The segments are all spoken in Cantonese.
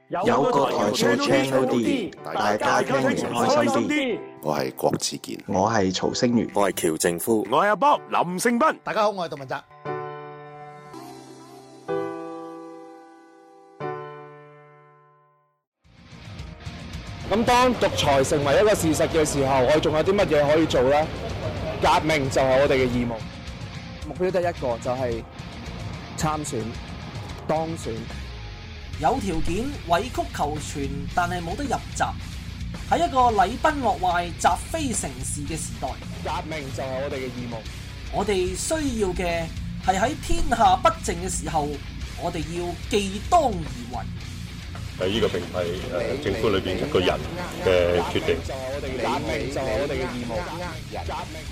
有個台做 channel D，大家聽完開心啲。 我係郭子健， 我係曹星如， 我係喬正夫， 我係阿 Bob 林盛斌。 大家好，我係杜文澤。 咁當獨裁成為一個事實嘅時候，我哋仲有啲乜嘢可以做呢？革命就係我哋嘅義務，目標得一個，就係參選、當選。 有條件委曲求全，但係冇得入閘。喺一個禮崩樂壞、習非成是嘅時代， 革命就係我哋嘅義務。 我哋需要嘅係喺天下不正嘅時候，我哋要既當而為。 呢個並唔係政府裏邊一個人嘅決定。 革命就係我哋嘅義務。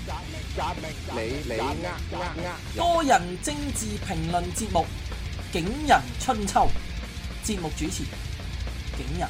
個人政治評論節目《景仁春秋》，節目主持景仁。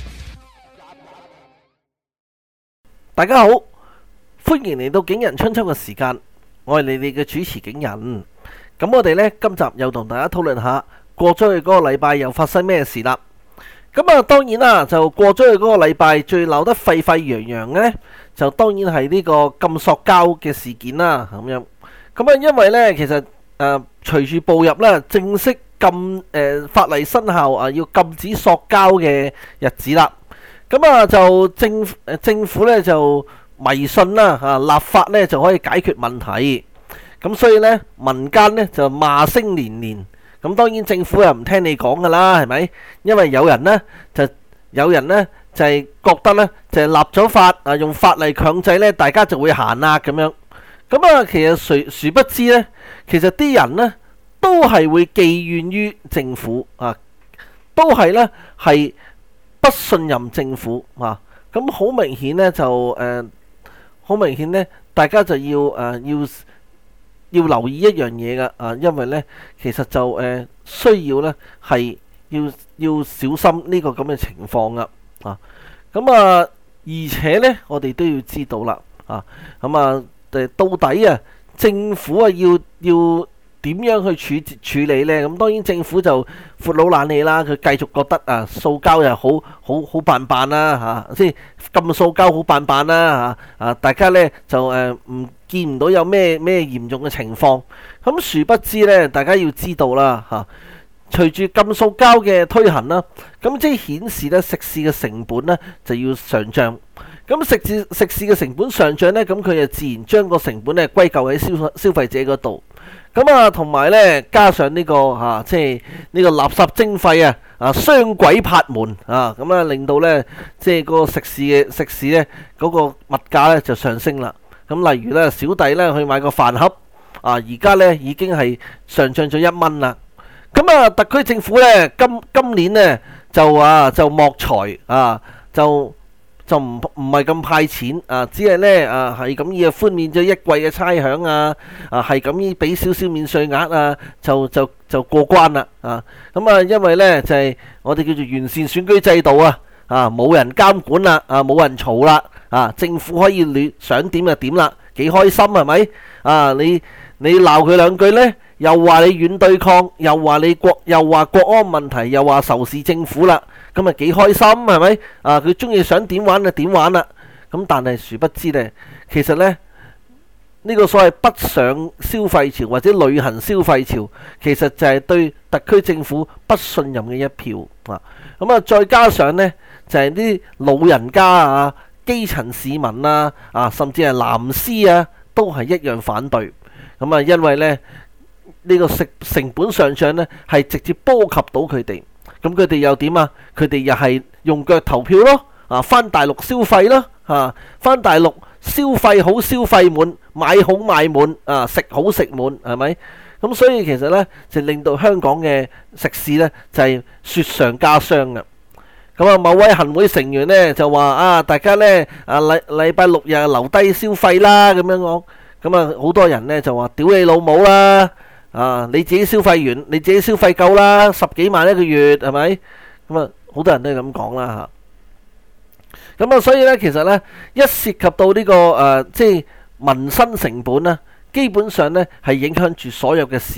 大家好，歡迎嚟到《景仁春秋》嘅時間，我係你哋嘅主持景仁。咁我哋呢，今集又同大家討論下過咗去嗰個禮拜又發生咩事啦。咁啊，當然啦，就過咗去嗰個禮拜最鬧得沸沸揚揚嘅呢，就當然係呢個禁塑膠嘅事件啦。咁樣，咁啊，因為呢，其實隨住步入咧正式法例生效啊，要禁止塑膠嘅日子啦。咁啊，就政府呢就迷信啦，立法呢就可以解決問題。咁所以呢，民間呢就罵聲連連。咁當然政府又唔聽你講噶啦，係咪？因為有人呢就係覺得呢就係立咗法啊，用法例強制呢，大家就會行啦咁樣。咁啊，其實殊不知呢，其實啲人呢都係會寄怨於政府啊，都係呢係不信任政府啊。咁好明顯呢就好明顯呢，大家就要留意一樣嘢噶，因為呢，其實就需要呢係要小心呢個咁嘅情況噶，咁而且呢，我哋都要知道啦，到底政府要點樣去處理呢？咁當然政府就闊佬懶氣啦，佢繼續覺得塑膠又好辦辦啦嚇，即係禁塑膠好辦辦啦嚇，大家呢就見唔到有咩嚴重嘅情況。咁殊不知呢，大家要知道啦嚇，隨住禁塑膠嘅推行啦，咁即係顯示呢食肆嘅成本呢就要上漲。咁食肆嘅成本上漲呢，咁佢就自然將個成本呢歸咎喺消費者嗰度。咁同埋呢，加上呢個即係呢個垃圾徵費雙軌拍門咁令到呢，即係個食肆呢嗰個物價呢就上升啦。咁例如呢，小弟呢去買個飯盒而家呢已經係上漲咗1蚊啦。咁特區政府呢今年呢就莫財就唔係咁派錢只係呢係咁以寬免咗1季嘅差響係咁以俾少少免稅額就過關啦因為呢就係我哋叫做完善選舉制度冇人監管啦冇人嘈啦政府可以想點就點啦，幾開心係咪你鬧佢兩句呢，又話你軟對抗，又話國安問題，又話仇視政府啦，咁咪幾開心係咪？佢中意想點玩就點玩啦。咁但係殊不知呢，其實呢，呢個所謂北上消費潮或者旅行消費潮，其實就係對特區政府不信任嘅一票再加上呢，就係啲老人家基層市民甚至係藍絲都係一樣反對。因為呢，呢個成本上漲呢，係直接波及到佢哋。咁佢哋又點啊？佢哋又係用腳投票咯，返大陸消費咯，返大陸消費好消費滿，買好買滿，食好食滿，係咪？咁所以其實呢，就令到香港嘅食肆呢，就係雪上加霜嘅。某位行會成員呢，就話大家呢，禮拜6日留低消費啦，咁樣講。好多人呢就話屌你老母啦！你自己消費完，你自己消費夠啦，10幾萬一個月係咪？好多人都係咁講啦嚇。所以呢，其實呢，一涉及到呢個即係民生成本呢，基本上呢係影響住所有嘅市民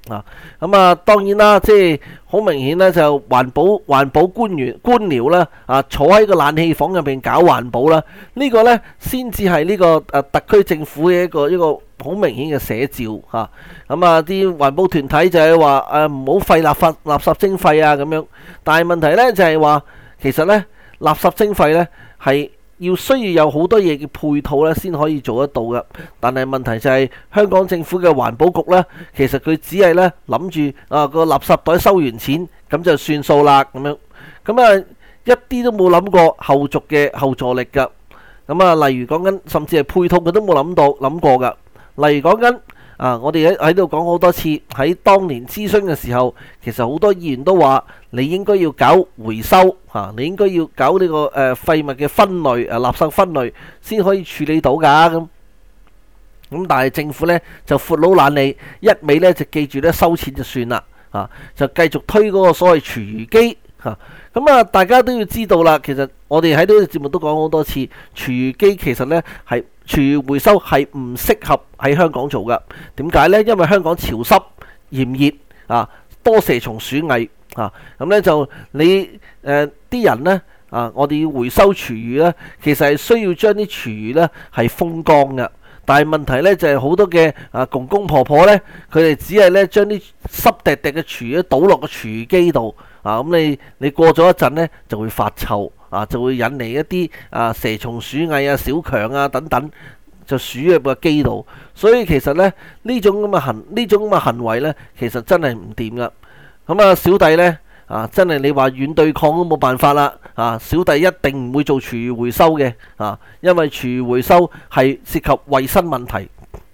咁啊，當然啦，即係好明顯咧，就環保官僚啦，坐喺個冷氣房入邊搞環保啦，呢個咧先至係呢個特區政府嘅一個好明顯嘅寫照嚇。咁啊，啲環保團體就係話唔好廢垃圾徵費啊咁樣，但係問題咧就係話其實咧垃圾徵費咧係需要有好多嘢嘅配套咧，先可以做得到嘅。但係問題就係香港政府嘅環保局咧，其實佢只係咧諗住個垃圾袋收完錢咁就算數啦咁樣。咁啊一啲都冇諗過後續嘅後助力㗎。咁啊，例如講緊甚至係配套佢都冇諗過㗎。例如講緊我哋喺度講好多次，喺當年諮詢嘅時候，其實好多議員都話你應該要搞回收你應該要搞呢個廢物嘅分類垃圾分類先可以處理到㗎咁。但係政府呢就闊佬懶理，一味呢就記住呢收錢就算啦就繼續推嗰個所謂廚餘機大家都要知道啦。其實我哋喺呢個節目都講好多次，廚餘機其實呢係廚餘回收係唔適合喺香港做㗎。點解呢？因為香港潮濕炎熱多蛇蟲鼠蟻咁呢就你啲人呢我哋要回收廚餘呢，其實係需要將啲廚餘呢係風乾㗎。但係問題呢就係好多嘅公公婆婆呢，佢哋只係呢將啲濕滴滴嘅廚餘倒落個廚餘機度咁你過咗一陣呢就會發臭就會引嚟一啲蛇蟲鼠蟻小強等等就鼠入個機度。所以其實呢呢種咁嘅行為呢，其實真係唔掂噶。咁小弟呢真係你話軟對抗都冇辦法啦小弟一定唔會做廚餘回收嘅因為廚餘回收係涉及衛生問題。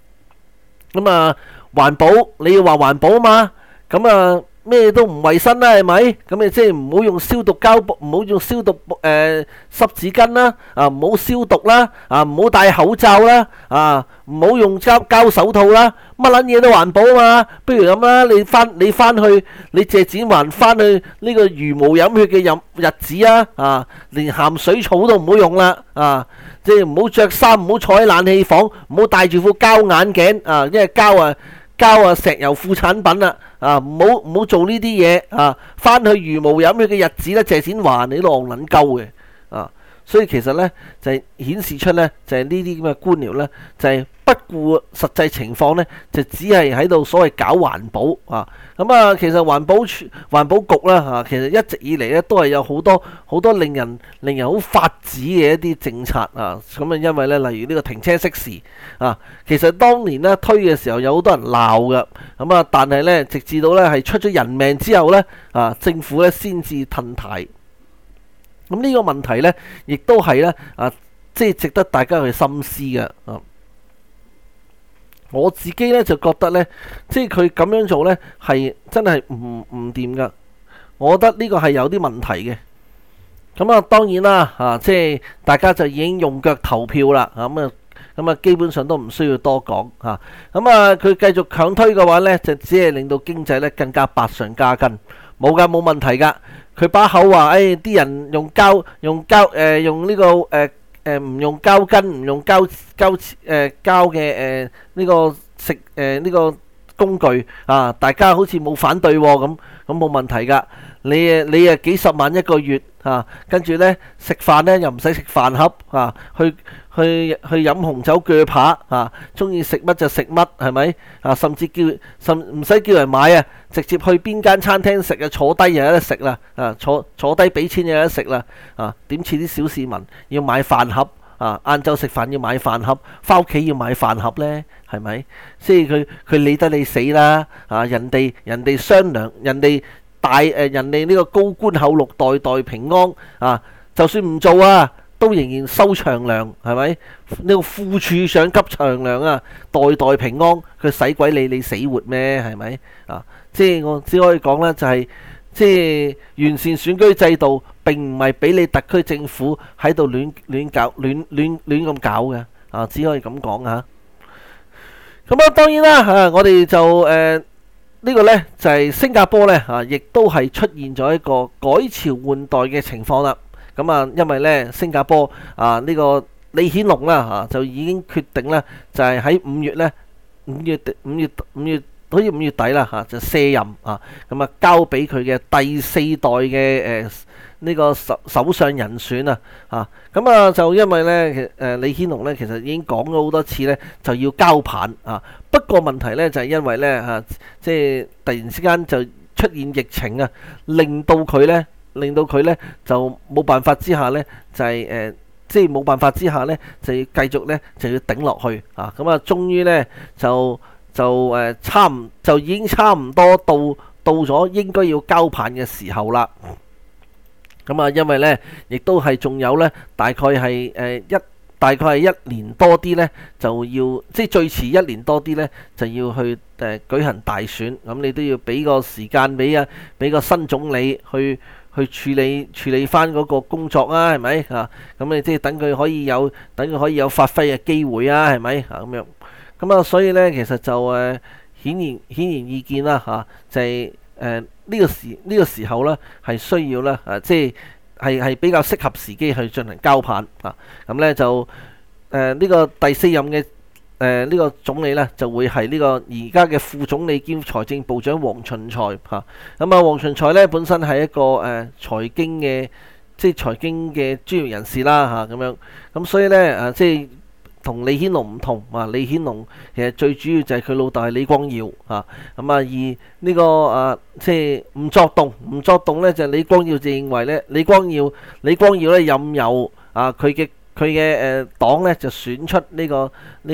環保你要話環保嘛，咩都唔衛生啦，係咪？咁你即係唔好用消毒膠布，唔好用消毒濕紙巾啦，唔好消毒啦，唔好戴口罩啦，唔好用膠手套啦，乜撚嘢都環保啊嘛。不如咁啦，你翻去你謝展寰翻去呢個茹毛飲血嘅日子連鹹水草都唔好用啦，即係唔好着衫，唔好坐喺冷氣房，唔好戴住副膠眼鏡因為膠石油副產品啦，唔好做呢啲嘢翻去茹毛飲血嘅日子咧，謝展寰你都戇撚鳩嘅所以其實呢，就係顯示出呢，就係呢啲咁嘅官僚呢，就係不顧實際情況呢，就只係喺度所謂搞環保其實環保局啦其實一直以嚟呢，都係有好多令人好發指嘅一啲政策因為呢，例如呢個停車熄匙其實當年呢推嘅時候有好多人鬧㗎但係呢，直至到呢係出咗人命之後呢政府呢先至褪軚。咁呢個問題呢，亦都係呢，即係值得大家去深思嘅我自己呢，就覺得呢，即係佢咁樣做呢，係真係唔掂噶。我覺得呢個係有啲問題嘅。當然啦，即係大家就已經用腳投票啦。基本上都唔需要多講佢繼續強推嘅話呢，就只係令到經濟呢更加百上加斤。冇問題噶。佢把口話，啲人用呢個唔用膠巾，唔用膠嘅呢個呢個工具大家好似冇反對咁冇問題噶。你幾十萬一個月跟住呢食飯呢又唔使食飯盒去飲紅酒鋸扒中意食乜就食乜，係咪甚至唔使叫人買直接去邊間餐廳食坐低又有得食啦坐低俾錢又有得食啦點似啲小市民要買飯盒晏晝食飯要買飯盒，翻屋企要買飯盒呢，係咪？即係佢理得你死啦人哋商量，人哋呢個高官厚祿代代平安就算唔做都仍然收長糧，係咪？呢個副處長級長糧代代平安，佢使鬼理你死活咩？係咪即係我只可以講啦，就係即係完善選舉制度並唔係俾你特區政府喺度亂咁搞嘅只可以咁講當然啦我哋就呢個呢，就係新加坡呢亦都係出現咗一個改朝換代嘅情況啦。因為呢，新加坡呢個李顯龍啦就已經決定呢，就係喺5月好似5月底啦嚇，就卸任啊，咁啊交俾佢嘅第4代嘅呢個首相人選啊，咁啊就因為咧李顯龍咧其實已經講咗好多次咧就要交棒啊，不過問題咧就係因為咧即係突然之間就出現疫情啊，令到佢咧就冇辦法之下咧就係即係冇辦法之下咧就要繼續咧就要頂落去啊，咁啊終於咧就已經差唔多到咗應該要交棒嘅時候啦。咁啊，因為咧亦都係仲有咧大概係1年多啲咧就要即係最遲1年多啲咧就要去舉行大選，咁你都要俾個時間俾個新總理去處理翻嗰個工作啊，係咪啊？咁你即係等佢可以有發揮嘅機會啊，係咪啊？咁樣咁啊，所以咧其實就顯然意見啦嚇，就係呢個時候咧係需要咧即係比較適合時機去進行交棒啊。咁咧就呢個第4任嘅呢個總理咧就會係呢個而家嘅副總理兼財政部長黃循財嚇。咁啊，黃循財咧本身係一個財經嘅專業人士啦嚇，咁樣咁所以咧即係同李顯龍唔同啊！李顯龍其實最主要就係佢老豆係李光耀啊，咁啊而呢個即係唔作動咧，就係李光耀就認為咧，李光耀咧任由佢嘅黨咧就選出呢個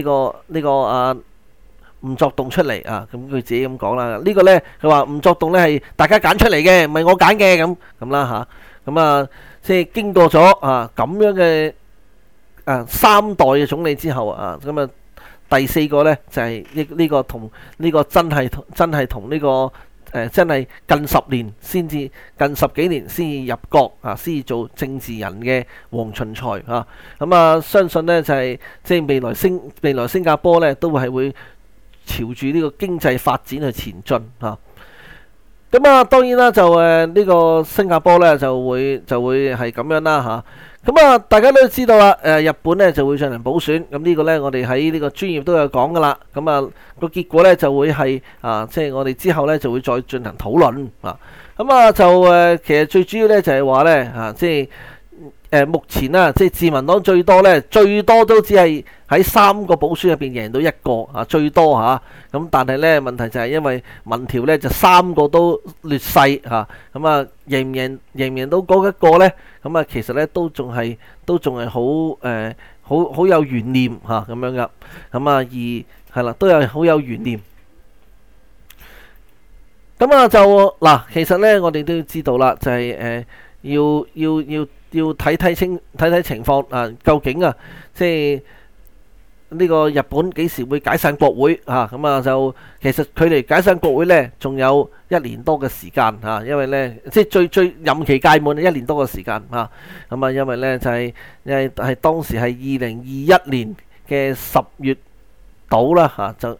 唔作動出嚟啊！咁佢自己咁講啦，呢個咧佢話唔作動咧係大家揀出嚟嘅，唔係我揀嘅咁啦嚇，咁啊即係經過咗咁樣嘅3代嘅總理之後咁啊第4個咧就係呢個同呢個真係同呢個真係近10幾年先至入閣先至做政治人嘅黃循財咁啊相信咧就係即係未來新加坡咧都係會朝住呢個經濟發展去前進咁啊當然啦就呢個新加坡咧就會係咁樣啦咁啊，大家都知道啦，日本咧就會進行補選，咁呢個咧我哋喺呢個專業都有講噶啦，咁啊個結果咧就會係即係我哋之後咧就會再進行討論咁啊就其實最主要咧就係話咧即係目前即係自民黨最多都只係喺3個補選入邊贏到1個最多咁但係咧問題就係因為民調咧就3個都劣勢咁啊贏唔贏到嗰一個咧？咁啊，其實咧都仲係好有懸念咁樣噶，咁啊而係啦，都有好有懸念。咁啊就嗱，其實咧我哋都要知道啦，就係要睇情況究竟即係呢個日本幾時會解散國會咁啊就其實距離解散國會咧仲有1年多嘅時間因為咧即係最任期屆滿1年多嘅時間咁啊因為咧就係當時係2021年嘅10月到啦就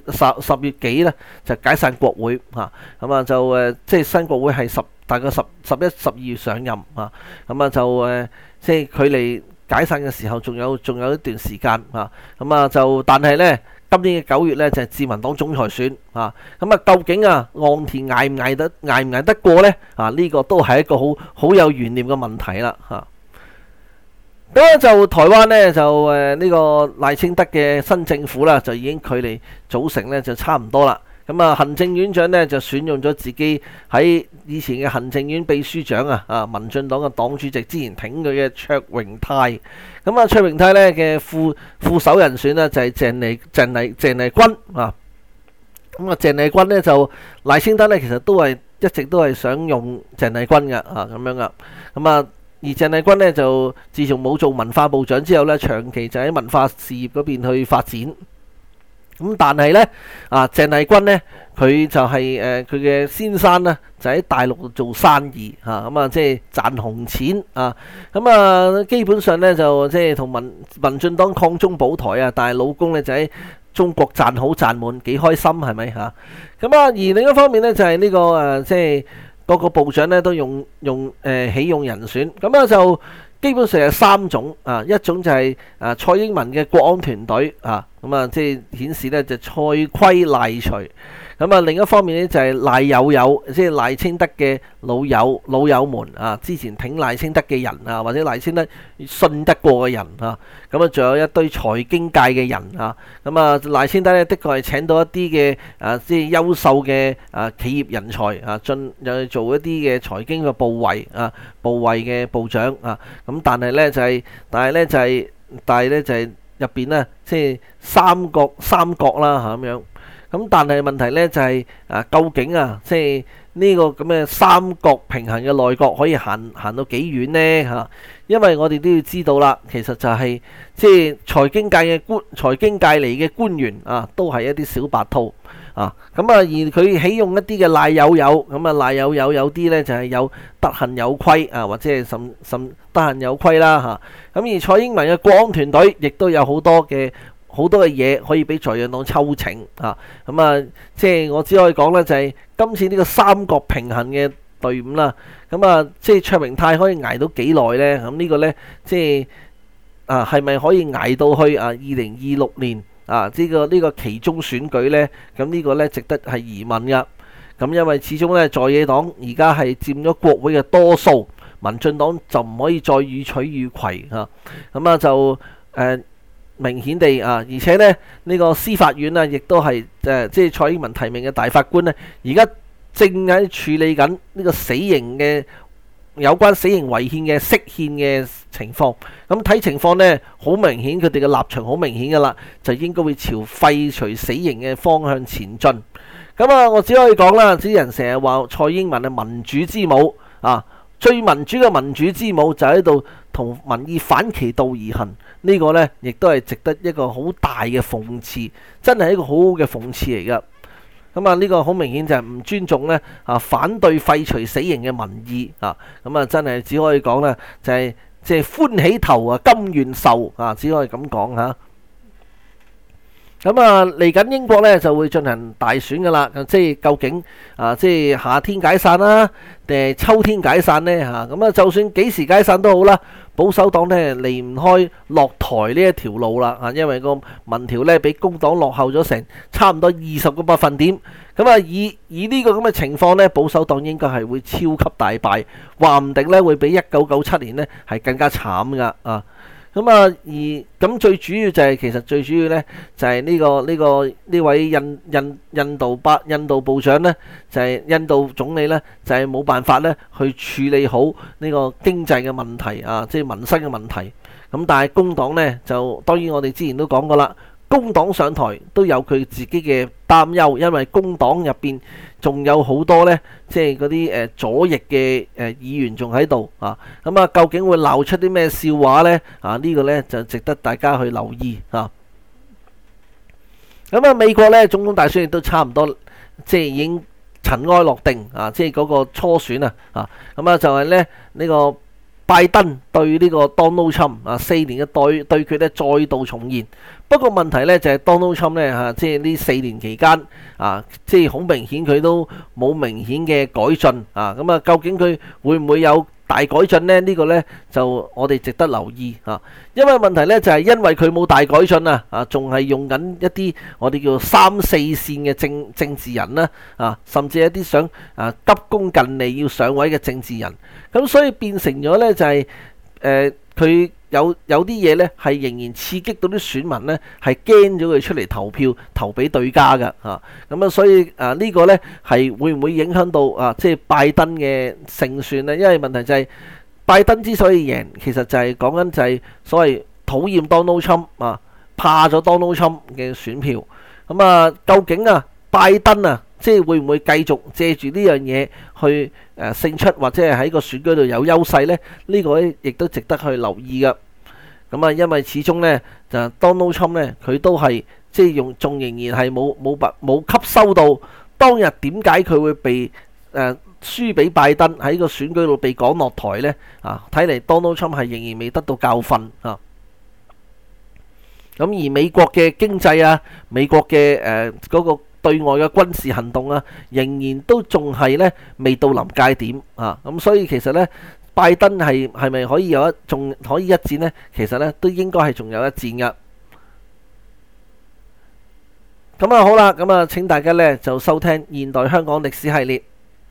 10月幾咧就解散國會咁啊就即係新國會係大概11、12月上任咁啊就即係距離解散嘅時候仲有一段時間咁啊就但係咧今年嘅9月咧就係自民黨總裁選咁啊究竟岸田捱唔捱得過咧呢個都係一個好有懸念嘅問題啦咁咧就台灣咧就呢個賴清德嘅新政府啦就已經距離組成咧就差唔多啦。咁啊，行政院長咧就選用咗自己喺以前嘅行政院秘書長民進黨嘅黨主席之前挺佢嘅卓榮泰。咁啊，卓榮泰咧嘅副手人選呢，就係鄭麗君咁啊，鄭麗君咧就賴清德咧其實一直都係想用鄭麗君嘅咁樣噶。咁啊，而鄭麗君咧就自從冇做文化部長之後咧，長期就喺文化事業嗰邊去發展。咁但係咧鄭麗君咧佢就係佢嘅先生咧就喺大陸做生意咁啊即係賺紅錢咁啊基本上咧就即係同民進黨抗中保台但係老公咧就喺中國賺好賺滿，幾開心係咪咁啊而另一方面咧就係呢個即係各個部長咧都用起用人選，咁啊就基本上有3種一種就係蔡英文嘅國安團隊咁啊即係顯示咧就蔡規賴隨，咁咁啊，另一方面咧就係賴友友，即係賴清德嘅老友們啊，之前挺賴清德嘅人啊，或者賴清德信得過嘅人啊，咁啊，仲有一堆財經界嘅人啊，咁啊，賴清德咧的確係請到一啲嘅即係優秀嘅企業人才啊，去做一啲嘅財經嘅部位嘅部長啊，咁但係咧就係入邊咧即係三角啦咁樣。咁但係問題咧就係究竟即係呢個咁嘅三角平衡嘅內閣可以行到幾遠呢嚇？因為我哋都要知道啦，其實就係即係財經界嚟嘅官員啊，都係一啲小白兔啊。咁啊，而佢起用一啲嘅賴友友，咁啊賴友友有啲咧就係有德行有規啊，或者係甚德行有規啦嚇。咁而蔡英文嘅國安團隊亦都有好多嘅嘢可以俾在野黨抽請啊！咁啊，即係我只可以講咧，就係今次呢個三角平衡嘅隊伍啦。咁啊，即係卓榮泰可以捱到幾耐咧？咁呢個咧，即係係咪可以捱到去2026年呢個期中選舉咧？咁呢個咧值得係疑問噶。咁因為始終咧，在野黨而家係佔咗國會嘅多數，民進黨就唔可以再予取予攜嚇。咁啊就明顯地而且咧呢個司法院亦都係即係蔡英文提名嘅大法官咧，而家正喺處理緊呢個死刑嘅有關死刑違憲嘅釋憲嘅情況。咁睇情況呢，好明顯佢哋嘅立場好明顯噶啦，就應該會朝廢除死刑嘅方向前進。咁啊，我只可以講啦，啲人成日話蔡英文係民主之母最民主嘅民主之母就喺度同民意反其道而行，呢個呢，亦都係值得一個好大嘅諷刺，真係一個好好嘅諷刺嚟噶。咁啊，呢個好明顯就係唔尊重呢反對廢除死刑嘅民意咁啊，真係只可以講啦，就係即係歡喜頭甘願受只可以咁講嚇。咁啊，嚟緊英國咧就會進行大選噶啦，即係究竟即係夏天解散啦，定係秋天解散呢？咁啊，就算幾時解散都好啦，保守黨咧離唔開落台呢一條路啦，因為個民調咧比工黨落後咗成差唔多20個百分點，咁啊以呢個咁嘅情況咧，保守黨應該係會超級大敗，話唔定咧會比1997年咧係更加慘噶咁啊，咁最主要就係其實最主要咧就係呢位印度部長咧，就係印度總理咧，就係冇辦法咧去處理好呢個經濟嘅問題即係民生嘅問題。咁但係工黨咧就當然我哋之前都講過啦，工黨上台都有佢自己嘅擔憂，因為工黨入邊仲有好多咧，即係嗰啲左翼嘅議員仲喺度咁啊，究竟會鬧出啲咩笑話咧？呢個咧就值得大家去留意咁啊，美國咧總統大選亦都差唔多，即係已經塵埃落定即係嗰個初選咁啊，就係咧呢個拜登對呢個 Donald Trump 4年嘅對決咧再度重現。不過問題咧就係 Donald Trump 咧即係呢4年期間即係好明顯佢都冇明顯嘅改進咁啊，究竟佢會唔會有大改進呢？呢個呢，就我哋值得留意因為問題呢，就係因為佢冇大改進仲係用緊一啲我哋叫3、4線嘅政治人啦甚至一啲想急功近利要上位嘅政治人，咁所以變成咗呢，就係佢有啲嘢呢係仍然刺激到啲選民呢係驚咗佢出嚟投票投俾對家㗎咁所以呢個呢係會唔會影響到即係拜登嘅勝算呢？因為問題就係拜登之所以贏，其實就係講緊就係所謂討厭 Donald Trump 怕咗 Donald Trump 嘅選票。咁究竟拜登即係會唔會繼續借住呢樣嘢去勝出，或者係喺個選舉度有優勢呢？呢個亦都值得去留意㗎。咁因為始終呢，就 Donald Trump 呢，佢都係即係仲仍然係冇吸收到當日點解佢會被輸俾拜登喺個選舉度被趕落台呢？睇嚟 Donald Trump 係仍然未得到教訓咁而美國嘅經濟美國嘅嗰個對外嘅軍事行動仍然都仲係咧未到臨界點咁所以其實咧，拜登係咪可以仲可以一戰呢？其實咧都應該係仲有一戰噶。 咁啊好啦，咁啊請大家呢就收聽現代香港歷史系列。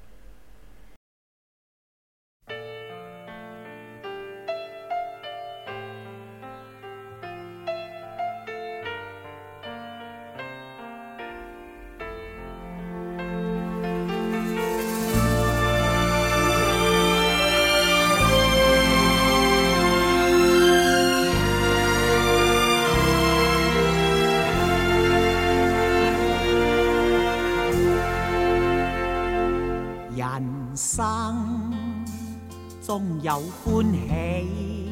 人生終有歡喜，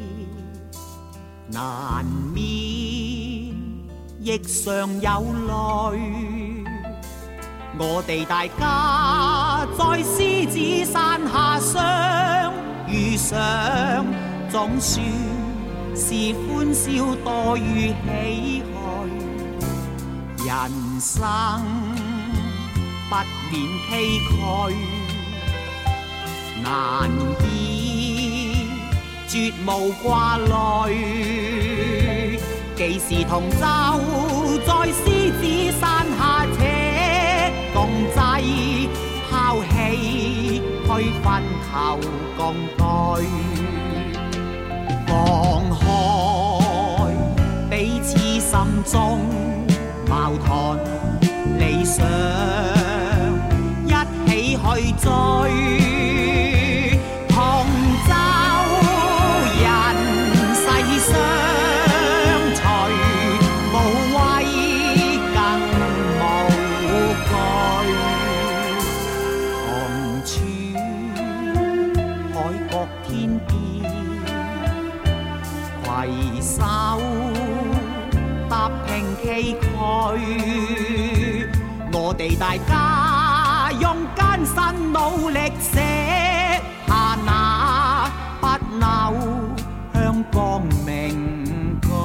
難免亦常有淚。我哋大家在獅子山下相遇上，總算是歡笑多於唏噓。人生不免崎嶇，難以絕無掛慮，幾時同舟在獅子山下且共濟，拋棄區分求共對，放開彼此心中矛盾理想，一起去追。我哋大家用艱辛努力寫下那不朽香港名句。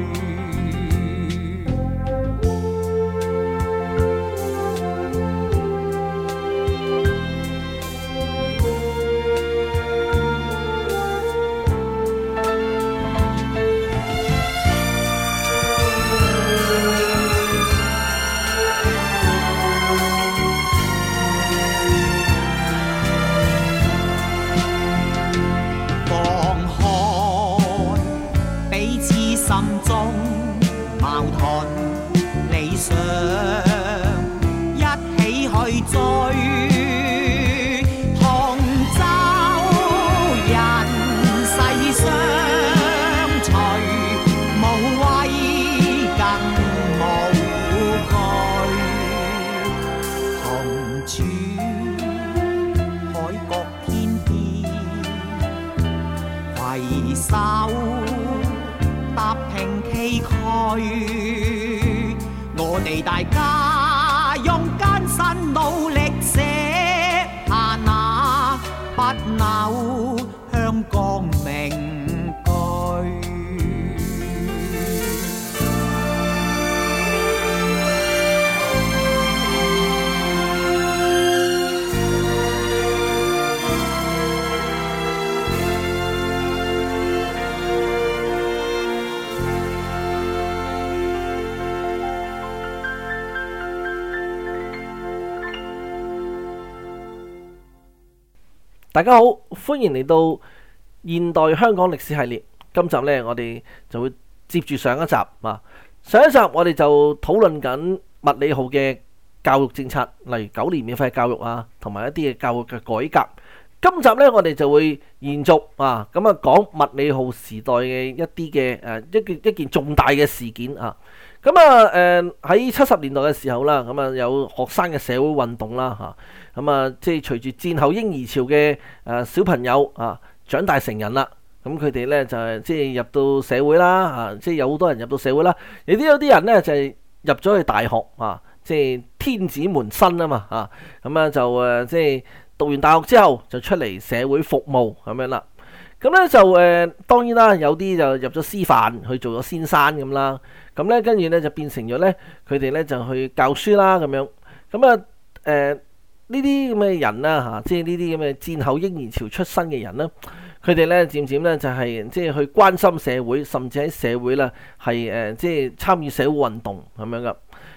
我哋大家用艱辛努力寫下那不朽香港名句。 大家好，歡迎嚟到現代香港歷史系列。今集呢，我哋就會接住上一集啊。上一集我哋就討論緊麥理浩嘅教育政策，例如9年免費教育啊，同埋一啲嘅教育嘅改革。今集呢，我哋就會延續啊，咁啊講麥理浩時代嘅一啲嘅一件重大嘅事件啊。咁啊喺70年代嘅時候啦，咁啊有學生嘅社會運動啦嚇，咁啊即係隨住戰後嬰兒潮嘅小朋友啊長大成人啦，咁佢哋咧就係即係入到社會啦嚇，即係有好多人入到社會啦，亦都有啲人咧就係入咗去大學啊，即係天子門生啊嘛嚇，咁啊就即係讀完大學之後就出嚟社會服務咁樣啦。咁咧就當然啦，有啲就入咗師範去做咗先生咁啦。咁咧跟住咧就變成咗咧，佢哋咧就去教書啦咁樣。咁啊呢啲咁嘅人啦嚇，即係呢啲咁嘅戰後嬰兒潮出身嘅人啦，佢哋咧漸漸咧就係即係去關心社會，甚至喺社會啦係即係參與社會運動咁樣噶。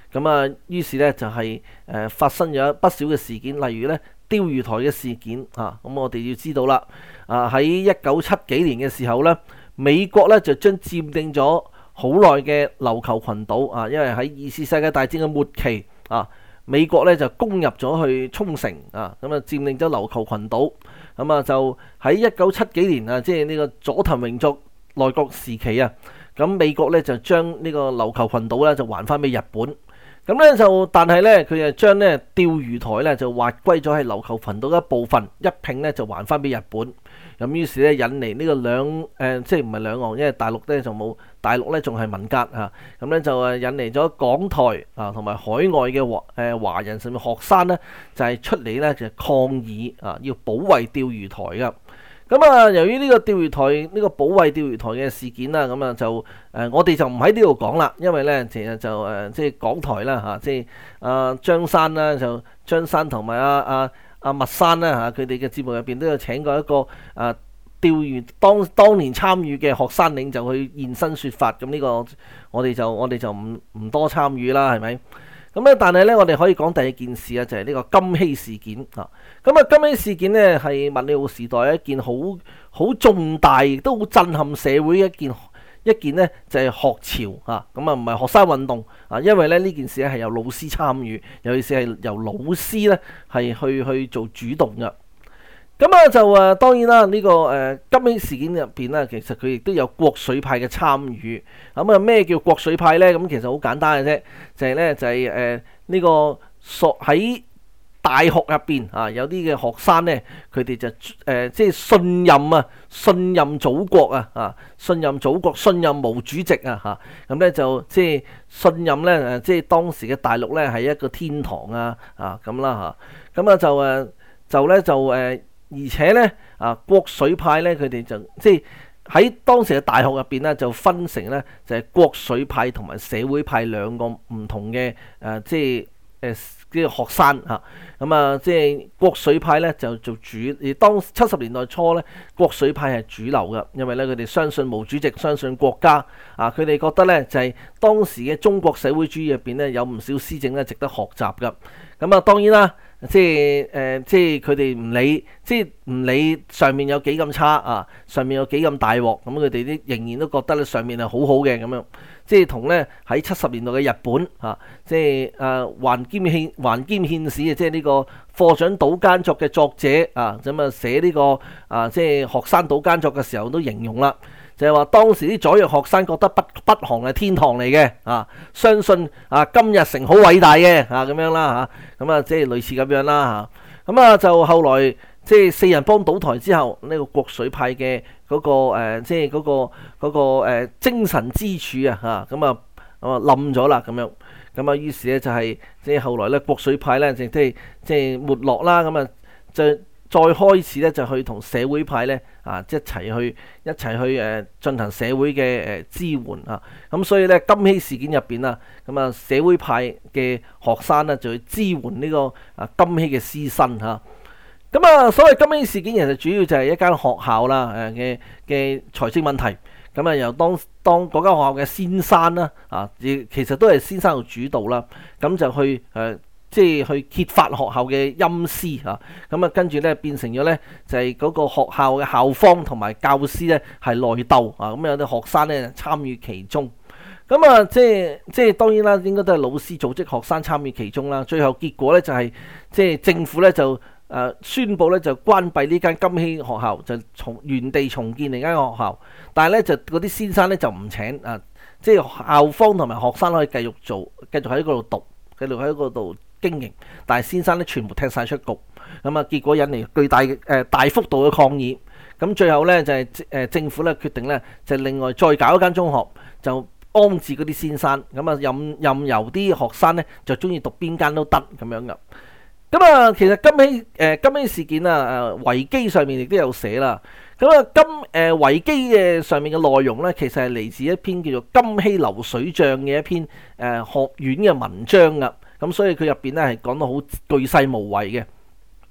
咁啊，於是咧就係發生咗不少嘅事件，例如咧釣魚台嘅事件啊。咁我哋要知道啦，喺1970幾年嘅時候咧，美國咧就將佔領咗好耐嘅琉球群島啊，因為喺二次世界大戰嘅末期啊，美國咧就攻入咗去沖繩啊，咁啊佔領咗琉球群島。咁啊就喺1970幾年啊，即係呢個佐藤榮作內閣時期啊，咁美國咧就將呢個琉球群島咧就還翻俾日本。咁咧就，但係咧佢就將咧釣魚台咧就劃歸咗係琉球群島嘅一部分，一併咧就還翻俾日本。咁於是咧引嚟呢個即係唔係兩岸，因為大陸咧就冇，大陸咧仲係文革嚇。咁咧就引嚟咗港台啊同埋海外嘅華人甚至學生咧，就係出嚟咧就抗議啊，要保衛釣魚台噶。咁啊，由於呢個釣魚台呢個保衛釣魚台嘅事件啦，咁啊就我哋就唔喺呢度講啦，因為咧其實就即係港台啦嚇，即係張生啦，就張生同埋阿麥生啦嚇，佢哋嘅節目入邊都有請過一個釣魚當年參與嘅學生領袖去現身說法。咁呢個我哋就唔多參與啦，係咪？咁咧，但係咧，我哋可以講第二件事啊，就係呢個金禧事件啊。咁啊，金禧事件咧係麥理浩時代一件好重大，亦都好震撼社會一件咧就係學潮啊。咁啊，唔係學生運動啊，因為咧呢件事咧係由老師參與，尤其是係由老師咧係去做主動嘅。咁啊就當然啦，呢個金禧事件入邊咧，其實佢亦都有國粹派嘅參與。咁啊咩叫國粹派咧？咁其實好簡單嘅啫，就係呢個喺大學入邊啊，有啲嘅學生咧，佢哋就即係信任祖國啊，信任祖國，信任毛主席啊嚇。咁咧就即係信任咧即係當時嘅大陸咧係一個天堂啊咁啦嚇。咁啊就而且咧國粹派咧，佢哋就即係喺當時嘅大學入邊咧，就分成咧就係國粹派同埋社會派兩個唔同嘅即係啲學生嚇。咁啊即係國粹派咧就做主，而當70年代初咧，國粹派係主流嘅，因為咧佢哋相信毛主席，相信國家啊，佢哋覺得咧就係當時嘅中國社會主義入邊咧有唔少施政咧值得學習嘅。咁啊當然啦。即係佢哋唔理上面有幾咁差啊，上面有幾咁大鑊，咁佢哋仍然都覺得咧上面係好好嘅咁樣。即係同咧喺70年代嘅日本即係橫兼憲史即係呢個課長島耕作嘅作者咁啊寫呢個即係學生島耕作嘅時候都形容啦。就係話當時啲左翼學生覺得北韓係天堂嚟嘅相信金日成好偉大嘅咁樣啦嚇。咁即係類似咁樣啦嚇。咁就後來即係四人幫倒台之後，呢個國粹派嘅嗰個即係嗰個精神支柱咁冧咗啦咁樣。咁於是咧就係即係後來咧國粹派咧即係沒落啦。咁就再開始咧就去同社會派咧一齊去進行社會嘅支援咁所以咧金禧事件入邊咁社會派嘅學生咧就去支援呢個金禧嘅師生咁所謂金禧事件其實主要就係一間學校啦嘅財政問題。咁由當嗰間學校嘅先生啦其實都係先生做主導啦，咁就去即係去揭發學校嘅陰私跟住咧變成咗咧就係嗰個學校嘅校方同埋教師咧係內鬥咁有啲學生咧參與其中。咁即係當然啦，應該都係老師組織學生參與其中啦。最後結果咧就係即係政府咧就宣布咧就關閉呢間金禧學校，就原地重建另一間學校。但係咧就嗰啲先生咧就唔請即係校方同埋學生可以繼續喺嗰度讀，繼續喺嗰度經營，但係先生咧全部踢晒出局。結果引嚟巨大大幅度嘅抗議。咁最後咧就係政府咧決定咧就另外再搞一間中學，就安置嗰啲先生。任由啲學生咧就中意讀邊間都得咁樣噶。其實金禧事件維基上面亦都有寫啦。維基嘅上面嘅內容咧，其實係嚟自一篇叫做《金禧流水帳》嘅一篇學院嘅文章噶。咁所以佢入邊咧係講到好巨細無遺嘅。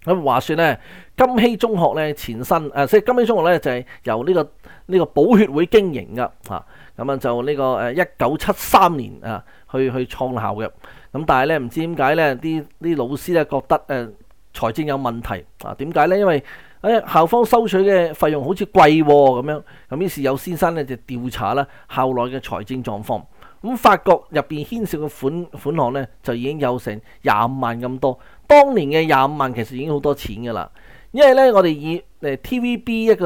咁話說咧，金禧中學咧前身即係金禧中學咧就係由呢個寶血會經營噶嚇，咁就呢個1973年去創校嘅。咁但係咧唔知點解咧啲老師咧覺得財政有問題啊？點解咧？因為校方收取嘅費用好似貴咁樣，咁於是有先生咧就調查啦校內嘅財政狀況，咁發覺入邊牽涉嘅款項咧就已經有成25萬咁多。當年嘅25萬其實已經好多錢㗎啦，因為咧我哋以TVB 一個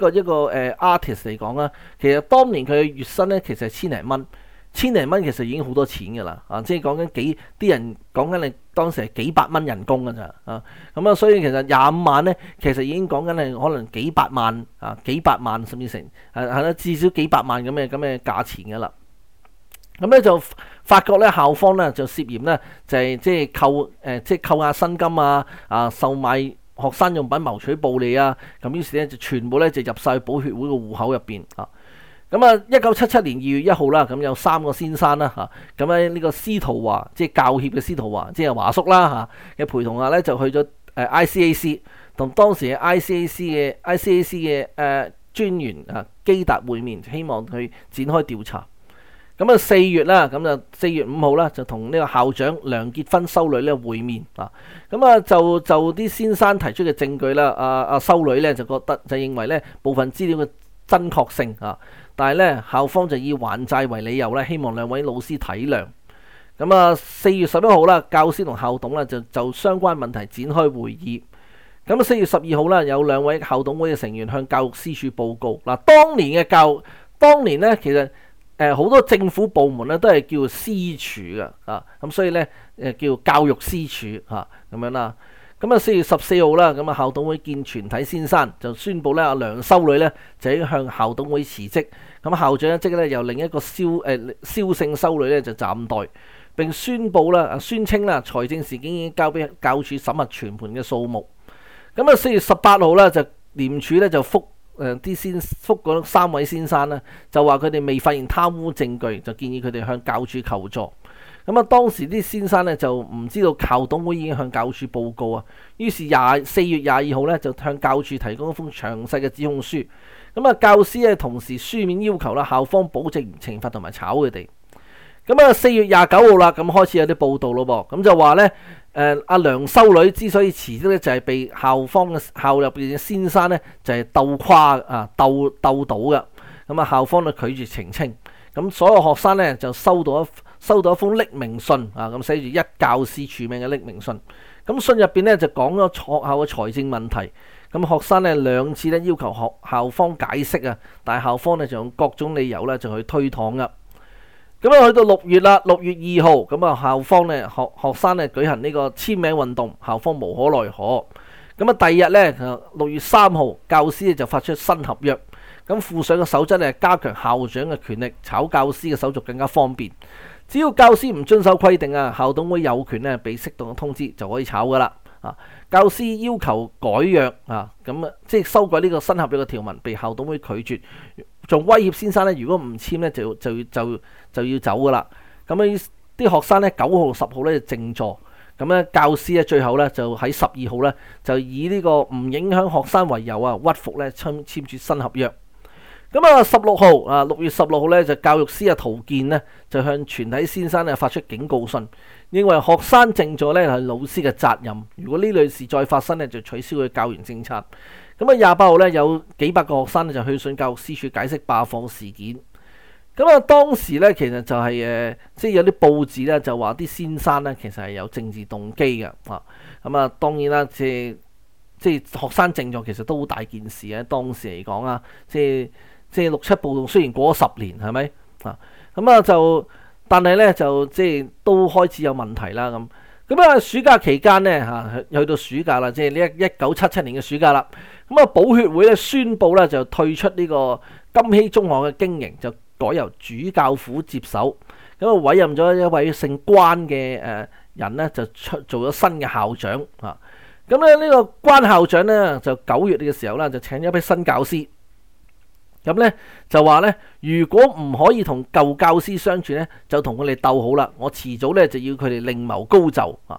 artist 嚟講啦，其實當年佢嘅月薪咧其實係千零蚊其實已經好多錢㗎啦，即係講緊啲人講緊你當時係幾百蚊人工㗎咋咁啊，所以其實25萬咧其實已經講緊係可能幾百萬甚至成係啦，至少幾百萬咁嘅價錢㗎啦。咁咧就發覺咧校方咧就涉嫌咧就係即係扣押薪金售賣學生用品謀取暴利咁於是咧就全部咧就入晒寶血會嘅戶口入邊咁1977年2月1號啦，咁有3個先生啦咁喺呢個司徒華即係教協嘅司徒華即係華叔啦嘅陪同下咧就去咗ICAC 同當時嘅 ICAC 嘅專員基達會面，希望去展開調查。咁4月啦，咁就4月5號啦，就同呢個校長梁潔芬修女咧會面就啲先生提出嘅證據啦，修女咧就認為咧部分資料嘅真確性但係咧校方就以還債為理由咧，希望兩位老師體諒。咁4月11號啦，教師同校董咧就相關問題展開會議。咁4月12號啦，有2位校董會嘅成員向教育司署報告。當年咧其實好多政府部門咧都係叫司署嘅咁所以咧叫教育司署咁樣啦。咁4月14號啦，咁校董會見全體先生就宣布咧梁修女咧就已經向校董會辭職，咁校長一職咧由另一個蕭姓修女咧就暫代，並宣稱啦財政事件已經交俾教署審核全盤嘅數目。咁4月18號啦，就廉署咧就覆嗰3位先生啦，就話佢哋未發現貪污證據，就建議佢哋向教署求助。當時啲先生咧就唔知道校董會已經向教署報告於是4月22號咧就向教署提供一封詳細嘅指控書。教師咧同時書面要求啦校方保證唔懲罰同埋炒佢哋。4月29號啦，咁開始有啲報道咯噃，咁就話咧阿梁修女之所以辭職咧，就係被校入邊嘅先生咧就係鬥垮鬥倒嘅。校方就拒絕澄清。所有學生咧就收到一封匿名信咁寫住一教師署名嘅匿名信。信入邊咧就講咗學校嘅財政問題。學生咧2次咧要求校方解釋但係校方咧就用各種理由咧就去推搪噶。去到6月啦，6月2號校方咧學生咧舉行呢個簽名運動，校方無可奈何。第二日咧6月3號，教師就發出新合約。附上嘅守則咧，加強校長嘅權力，炒教師嘅手續更加方便。只要教師唔遵守規定校董會有權咧俾適當嘅通知就可以炒噶啦。教師要求改約即係修改呢個新合約嘅條文，被校董會拒絕，仲威脅先生咧，如果唔簽咧就要走噶啦。啲學生咧9號、10號咧就靜坐。教師咧最後咧就喺12號咧就以呢個唔影響學生為由屈服咧簽署新合約。16號6月16號咧就教育司陶健呢就向全體先生咧發出警告信，認為學生靜坐咧係老師嘅責任，如果呢類事再發生咧就取消佢教員政策。28號咧有幾百個學生咧就去信教育司署解釋罷課事件。當時咧其實就係即係有啲報紙咧就話啲先生咧其實係有政治動機嘅當然啦，即係學生靜坐其實都好大件事當時嚟講即係6、7暴動雖然過咗10年係咪但係咧就即係都開始有問題啦暑假期間咧去到暑假啦，即係呢1977年嘅暑假啦。寶血會咧宣布咧就退出呢個金禧中學嘅經營，就改由主教府接手。委任咗一位姓關嘅人咧就做咗新嘅校長呢個關校長咧就9月嘅時候咧就請咗一批新教師。就話咧，如果唔可以同舊教師相處咧，就同佢哋鬥好啦。我遲早咧就要佢哋另謀高就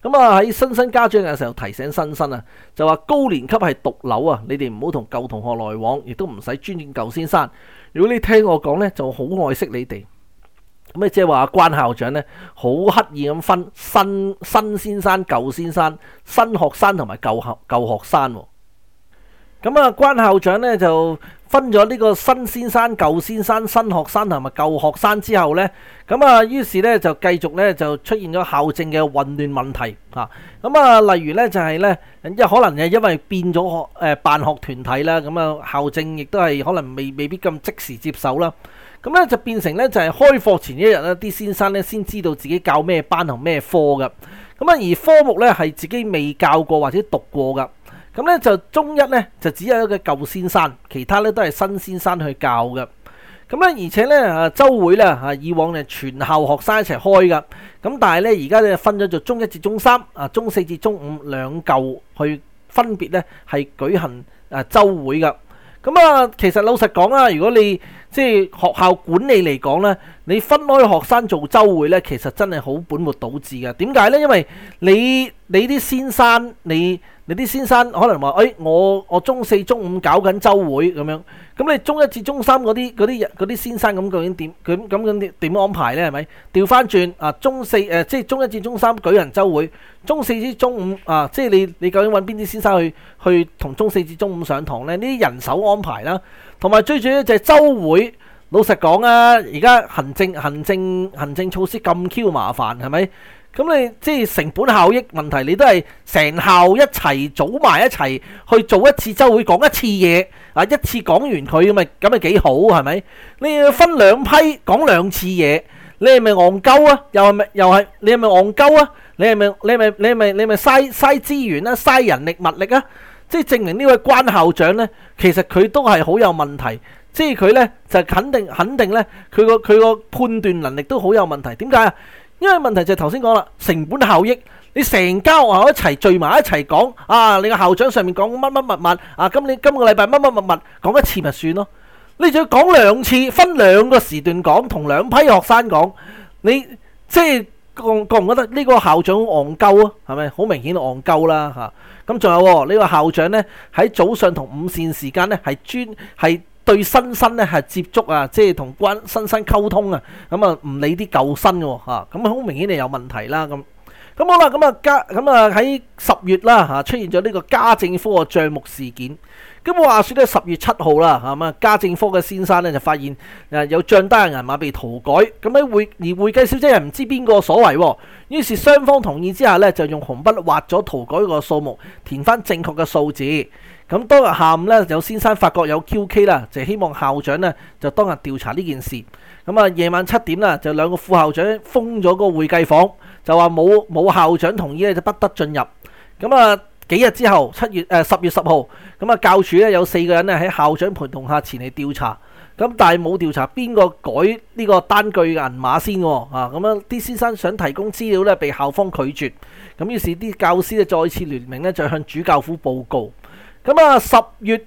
咁啊喺新生家長嘅時候提醒新生啊，就話高年級係毒瘤啊，你哋唔好同舊同學來往，亦都唔使尊敬舊先生。如果你聽我講呢，就好愛惜你哋。咁啊即係話關校長呢，好刻意咁分新先生、舊先生、新學生同埋舊學生。咁啊關校長呢，就分咗呢個新先生、舊先生、新學生同埋舊學生之後呢，咁啊於是呢，就繼續呢，就出現咗校政嘅混亂問題嚇。咁啊例如呢，就係呢，可能係因為變咗辦學團體啦，咁啊校政亦都係可能未必咁即時接手啦。咁咧就變成咧就係開課前一日咧，啲先生咧先知道自己教咩班同咩科㗎。咁啊而科目咧係自己未教過或者讀過㗎。咁咧就中一咧就只有一個舊先生，其他咧都係新先生去教㗎。咁咧而且咧週會咧以往係全校學生一齊開㗎。咁但係咧而家咧分咗做中一至中三中四至中五兩舊去分別咧係舉行週會㗎。咁啊，其實老實講啦，如果你即係學校管理嚟講咧，你分開學生做週會咧，其實真係好本末倒置嘅。點解咧？因為你啲先生，你啲先生可能話，我中四、中五搞緊週會咁樣，咁你中一至中三嗰啲先生咁究竟點安排咧？係咪調翻轉中四即係中一至中三舉行週會，中四至中五即係你究竟揾邊啲先生去同中四至中五上堂咧？呢啲人手安排啦，同埋最主要就係週會。老實講啊，而家行政措施咁 Q 麻煩，係咪？咁你即係成本效益問題，你都係成校一齊組埋一齊去做一次週會，講一次嘢一次講完佢咁咪幾好係咪？你要分兩批講兩次嘢，你係咪戇鳩啊？又係你係咪戇鳩啊？你係咪嘥資源啊？嘥人力物力啊？即係證明呢位關校長呢，其實佢都係好有問題。即係佢呢，就肯定呢，佢個判斷能力都好有問題。點解啊？因為問題就係頭先講啦，成本效益。你成間學校一齊聚埋一齊講你個校長上面講乜咁你今個禮拜乜講一次咪算咯？你仲要講兩次，分兩個時段講，同兩批學生講，你即係覺唔覺得呢個校長戇鳩啊？係咪好明顯戇鳩啦嚇？咁仲有呢個校長呢，喺早上同午膳時間呢，係對新生咧係接觸即係同新生溝通咁唔理啲舊生嘅喎咁好明顯係有問題啦咁好啦咁喺10月啦出現咗呢個家政科嘅帳目事件。咁話說咧10月7號啦家政科嘅先生咧就發現有帳單嘅銀碼被塗改，咁喺會計小姐又唔知邊個所為喎，於是雙方同意之下咧就用紅筆畫咗塗改個數目，填翻正確嘅數字。咁當日下午咧，有先生發覺有 QK 啦，就希望校長咧就當日調查呢件事。咁夜晚7點啦，就兩個副校長封咗個會計房，就話冇校長同意咧就不得進入。咁幾日之後10月10號，咁教署咧有4個人咧喺校長陪同下前嚟調查。咁但係冇調查邊個改呢個單據銀碼先喎咁啲先生想提供資料咧，被校方拒絕。咁於是啲教師咧再次聯名咧就向主教府報告。咁10月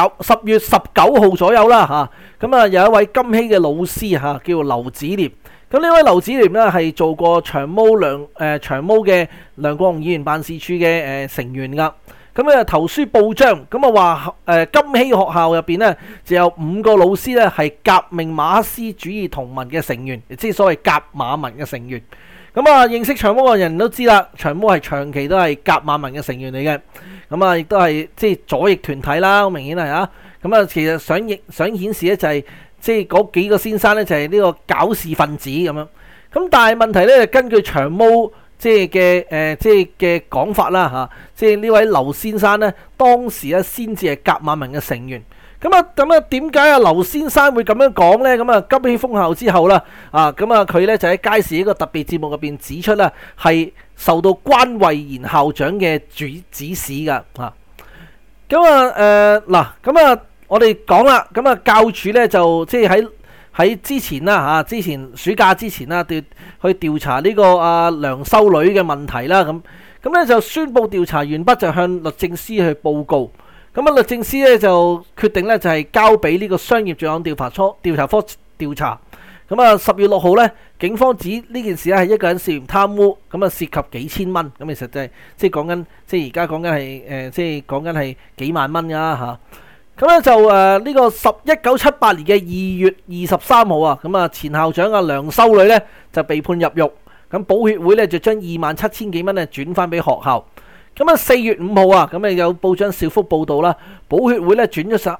19號左右啦咁有一位金禧嘅老師叫劉子廉。咁呢位劉子廉呢係做過長毛嘅梁國雄議員辦事處嘅成員噶。咁投書報章咁話金禧學校入邊呢就有5個老師呢係革命馬克思主義同盟嘅成員，即係所謂革馬盟嘅成員。咁認識長毛嘅人都知啦，長毛係長期都係革馬盟嘅成員嚟嘅。咁亦都係即係左翼團體啦，好明顯係咁其實想顯示咧就係即係嗰幾個先生咧就係呢個搞事分子咁樣。咁但係問題咧，根據長毛即係嘅講法啦即係呢位劉先生咧當時咧先至係革馬盟嘅成員。咁點解劉先生會咁樣講呢？金禧封校之後啦，佢咧就喺街市一個特別節目入邊指出啦，係受到關慧賢校長嘅指使噶我哋講啦，教署咧就即係喺之前啦之前暑假之前啦，去調查呢個梁修女嘅問題啦，咁咧就宣布調查完畢，就向律政司去報告。律政司咧就決定咧就係交俾呢個商業罪案調查科調查。 咁啊10月6號咧，警方指呢件事咧係一個人涉嫌貪污，咁啊涉及幾千蚊，咁其實就係即係講緊，即係而家講緊係即係講緊係幾萬蚊㗎嚇。咁咧就呢個1978年嘅2月23號啊，咁啊前校長啊梁修女咧就被判入獄，咁保協會咧就將27,000幾蚊咧轉翻俾學校。咁啊4月5號啊，咁啊有報章小幅報導啦，保協會咧轉咗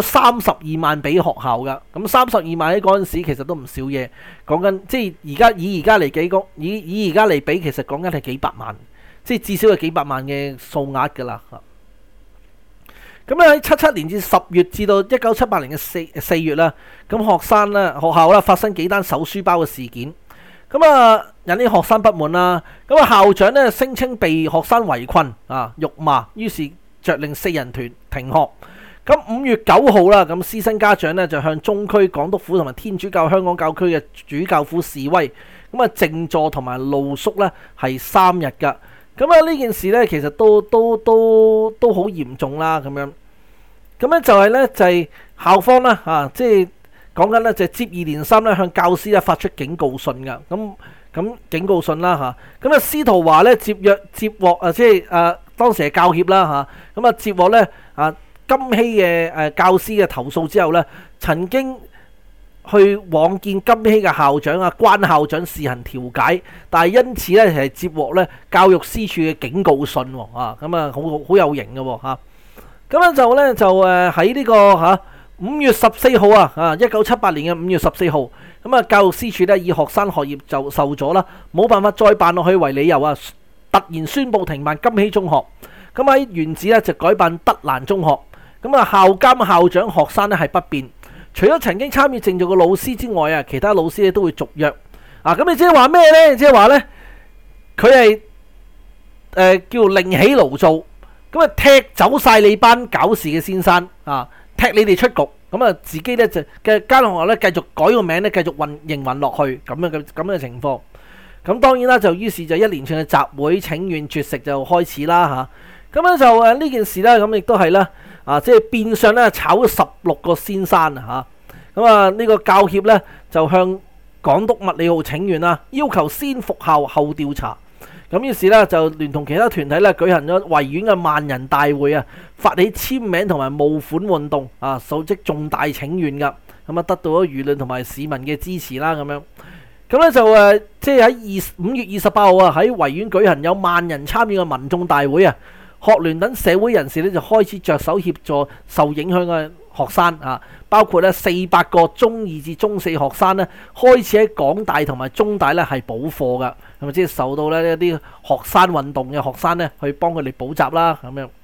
32萬俾學校噶，咁32萬喺嗰陣時其實都唔少嘢，講緊即係以而家嚟計以而家嚟比，其實講緊係幾百萬，即係至少係幾百萬嘅數額噶啦。咁咧喺77年至10月至到1978年嘅4月啦，咁學校啦發生幾單搜書包嘅事件。咁啊，引啲學生不滿啦。咁啊，校長咧聲稱被學生圍困辱罵，於是着令4人團停學。咁5月9號啦，咁師生家長咧就向中區港督府同埋天主教香港教區嘅主教府示威。咁啊，靜坐同埋露宿咧係3日㗎。咁啊，呢件事咧其實都好嚴重啦。咁樣，咁咧就係校方啦即係。講緊咧就接二連三咧向教師咧發出警告信噶，咁警告信啦咁啊司徒華咧接獲即係當時係教協啦咁啊接獲咧金禧嘅教師嘅投訴之後咧，曾經去往見金禧嘅校長關校長試行調解，但係因此咧係接獲咧教育司署嘅警告信咁啊好有型嘅咁樣就喺呢個5月14號1978年嘅5月14號，咁啊教育司署咧以學生學業就受阻啦，冇辦法再辦落去為理由突然宣布停辦金禧中學，咁喺原址咧就改辦德蘭中學，咁啊校監校長學生咧係不變，除咗曾經參與靜坐嘅老師之外其他老師咧都會續約咁你即係話咩咧？即係話咧佢係叫另起爐灶，咁啊踢走晒你班搞事嘅先生踢你哋出局，咁啊自己咧就嘅間學校咧繼續改個名咧，繼續營運落去咁樣嘅情況。咁當然啦，就於是就一連串嘅集會請願絕食就開始啦咁樣就呢件事咧，咁亦都係啦即係變相咧炒咗16個先生咁啊呢個教協咧就向港督麥理浩請願啦，要求先復校後調查。咁於是咧就聯同其他團體咧舉行咗維園嘅萬人大會發起簽名同埋募款運動組織重大請願噶，咁啊得到咗輿論同埋市民嘅支持啦咁樣。咁咧就即係喺5月28號喺維園舉行有萬人參與嘅民眾大會學聯等社會人士咧就開始着手協助受影響嘅學生包括咧400個中2至中4學生咧開始喺港大同埋中大咧係補課噶，咁即係受到咧一啲學生運動嘅學生咧去幫佢哋補習啦咁樣。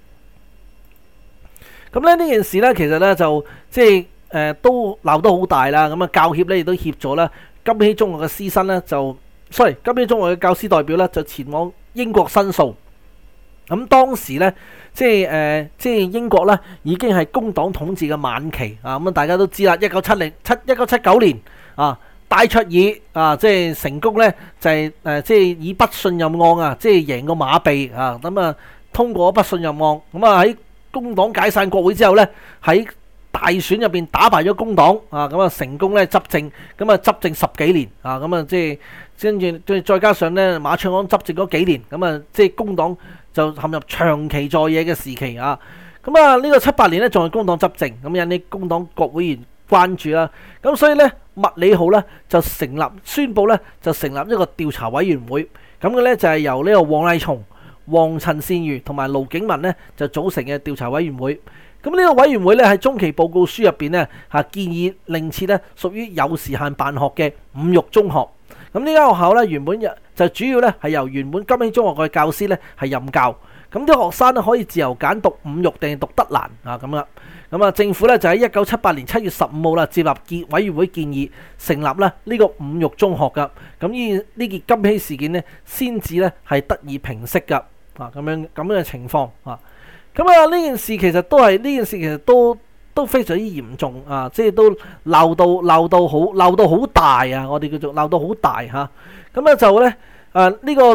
咁咧呢件事咧其實咧就即係都鬧得好大啦。咁啊教協咧亦都協助咧金禧中學嘅師生咧金禧中學嘅教師代表咧就前往英國申訴。咁當時咧，即係英國咧已經係工黨統治嘅晚期咁大家都知啦。1979年戴卓爾即係成功咧就係即係以不信任案即係贏過馬鼻咁通過不信任案。咁喺工黨解散國會之後咧，喺大選入邊打敗咗工黨成功咧執政，執政10幾年即係跟住再加上咧馬卓安執政嗰幾年，即係工黨就陷入長期在野嘅時期呢個78年咧仲係工黨執政，引起工黨國會議員關注啦。咁所以咧麥理浩咧就宣布咧就成立一個調查委員會，咁嘅咧就係由呢個黃麗松、黃陳善如同埋盧景文咧就組成嘅調查委員會。咁呢個委員會咧喺中期報告書入邊咧建議另設咧屬於有時限辦學嘅五育中學。咁呢間學校咧原本就主要咧係由原本金禧中學嘅教師咧係任教，咁啲學生咧可以自由揀讀五育定係讀德蘭咁啦。咁政府咧就喺1978年7月15號啦接納委員會建議，成立咧呢個五育中學噶。咁呢件金禧事件咧先至咧係得以平息噶咁樣嘅情況呢件事其實都非常之嚴重即係都鬧到好大我哋叫做鬧到好大咁就咧呢個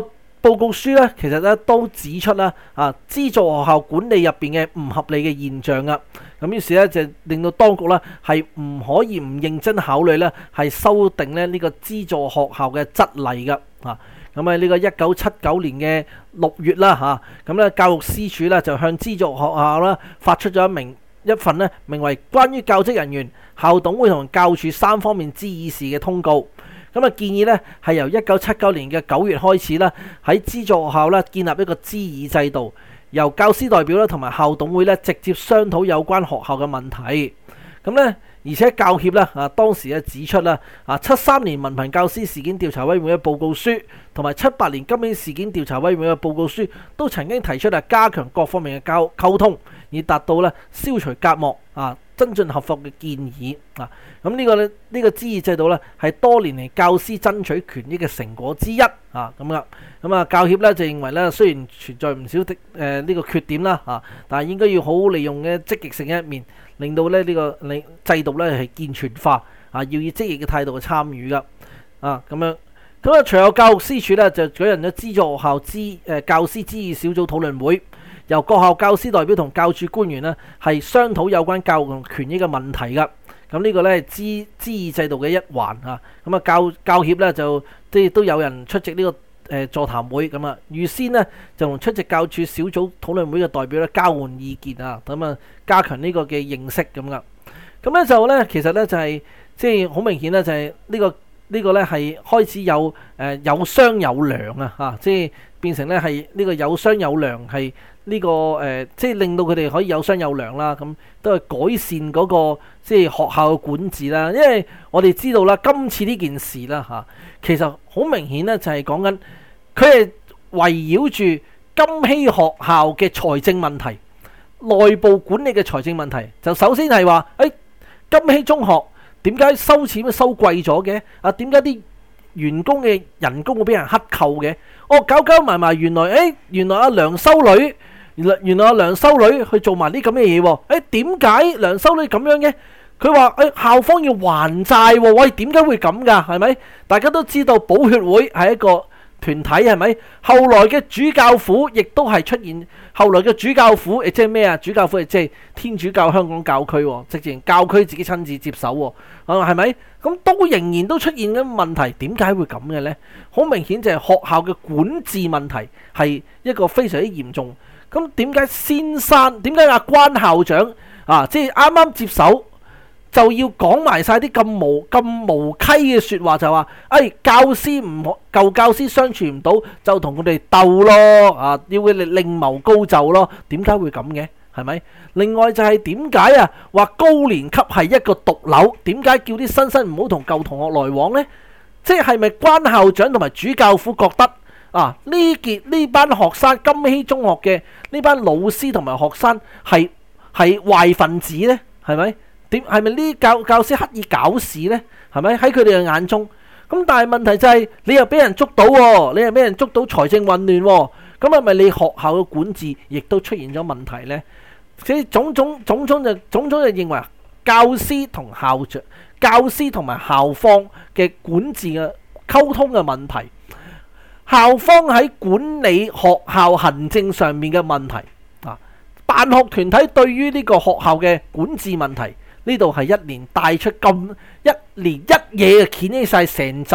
報告書咧，其實咧都指出啦，資助學校管理入邊嘅唔合理嘅現象啊。咁於是咧就令到當局咧係唔可以唔認真考慮咧係修訂咧呢個資助學校嘅則例噶啊。咁喺呢個1979年嘅6月啦咁咧教育司署咧就向資助學校啦發出咗一份咧名為關於教職人員、校董會同教署3方面之議事嘅通告。咁建議咧係由1979年嘅9月開始啦，喺資助學校啦建立一個諮議制度，由教師代表啦同埋校董會咧直接商討有關學校嘅問題。咁咧而且教協啦當時指出啦73年文憑教師事件調查委員會嘅報告書同埋78年金禧事件調查委員會嘅報告書都曾經提出加強各方面嘅溝通，以達到消除隔膜增進合作嘅建議咁呢個諮議制度咧係多年嚟教師爭取權益嘅成果之一教協咧就認為咧雖然存在唔少的呢個缺點啦但係應該要好好利用嘅積極性嘅一面，令到咧呢個制度咧係健全化要以積極嘅態度去參與噶隨後教育司署咧就舉行咗資助學校教師諮議小組討論會，由各校教師代表同教署官員咧係商討有關教育權益嘅問題噶。咁呢個咧係諮議制度嘅一環教協咧就都有人出席呢個座談會預先呢就同出席教署小組討論會嘅代表咧交換意見加強呢個嘅認識咁咧就咧其實咧就係即係好明顯咧就係呢個咧係開始有商有量即係變成咧係呢個有商有量係呢個即係令到佢哋可以有商有量啦，咁都係改善嗰個即係學校嘅管治啦。因為我哋知道啦，今次呢件事啦其實好明顯咧就係講緊佢係圍繞住金禧學校嘅財政問題、內部管理嘅財政問題。就首先係話金禧中學點解收錢收貴咗嘅？點解啲員工嘅人工會俾人克扣嘅？搞埋原來阿梁修女去做埋啲咁嘅嘢喎。點解梁修女咁樣嘅？佢話校方要還債喎。喂，點解會咁㗎？係咪？大家都知道寶血會係一個團體，係咪？後來嘅主教府亦都係出現，後來嘅主教府即係咩啊？主教府即係天主教香港教區，直情教區自己親自接手係咪？咁都仍然都出現緊問題，點解會咁嘅呢？好明顯就係學校嘅管治問題係一個非常之嚴重。咁點解點解阿關校長即係啱啱接手就要講埋晒啲咁無稽嘅説話，就話舊教師相處唔到，就同佢哋鬥咯要佢哋另謀高就咯？點解會咁嘅？係咪？另外就係點解話高年級係一個毒瘤？點解叫啲新生唔好同舊同學來往呢？即係咪關校長同埋主教府覺得呢班學生金禧中學嘅呢班老師同埋學生係壞分子呢？係咪？係咪呢啲教師刻意搞事呢？係咪？喺佢哋嘅眼中，咁但係問題就係你又俾人捉到你又俾人捉到財政混亂咁係咪你學校嘅管治亦都出現咗問題呢？所以種種就認為教師同校長、教師同埋校方嘅管治嘅溝通嘅問題，校方喺管理學校行政上面嘅問題辦學團體對於呢個學校嘅管治問題，呢度係一年帶出咁一年一夜嘅掀起晒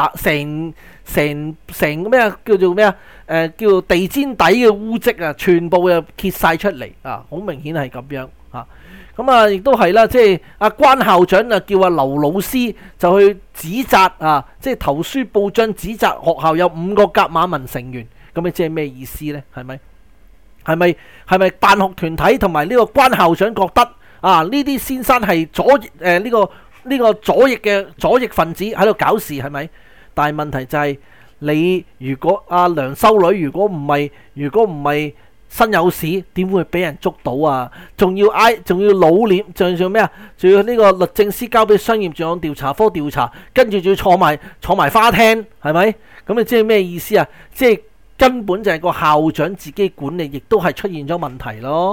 成咩叫做咩叫做地氈底嘅污跡全部又揭晒出嚟好明顯係咁樣咁亦都係啦，即係阿關校長叫阿劉老師就去指責即係投書報章指責學校有5個甲馬文成員，咁你即係咩意思呢？係咪？係咪辦學團體同埋呢個關校長覺得呢啲先生係呢個左翼分子喺度搞事係咪？但係問題就係你如果梁修女如果唔係身有屎，點會俾人捉到啊？仲要老臉，仲要咩啊？仲要呢個律政司交俾商業罪案調查科調查，跟住仲要坐埋花廳，係咪？咁你即係咩意思啊？即係根本就係個校長自己管理，亦都係出現咗問題咯。